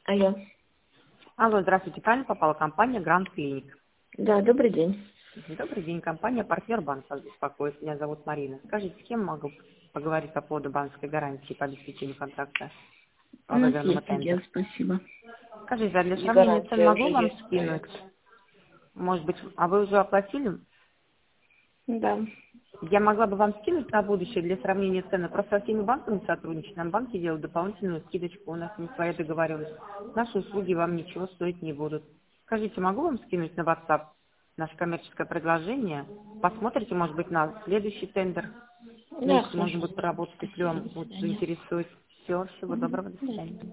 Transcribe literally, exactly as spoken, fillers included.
Алло. Алло, здравствуйте. Правильно попала компания Grand Clinic. Да, добрый день. Добрый день. Компания «Партнер Банк» вас беспокоит. Меня зовут Марина. Скажите, с кем могу поговорить по поводу банковской гарантии по обеспечению контракта У по нас выигранному есть тендеру? агент, спасибо. Скажите, а для И сравнения цен гарантия уже могу вам есть скинуть? проект. Может быть, а вы уже оплатили? Да. Я могла бы вам скинуть на будущее для сравнения цены. Просто со всеми банками сотрудничать. Нам банки делают дополнительную скидочку. У нас не своя договоренность. Наши услуги вам ничего стоить не будут. Скажите, могу вам скинуть на WhatsApp наше коммерческое предложение? Посмотрите, может быть, на следующий тендер. Да, Вместе можно хорошо. будет поработать, если Спасибо, вам до вот свидания. заинтересует. Все, всего Мгм. доброго, до До свидания. свидания.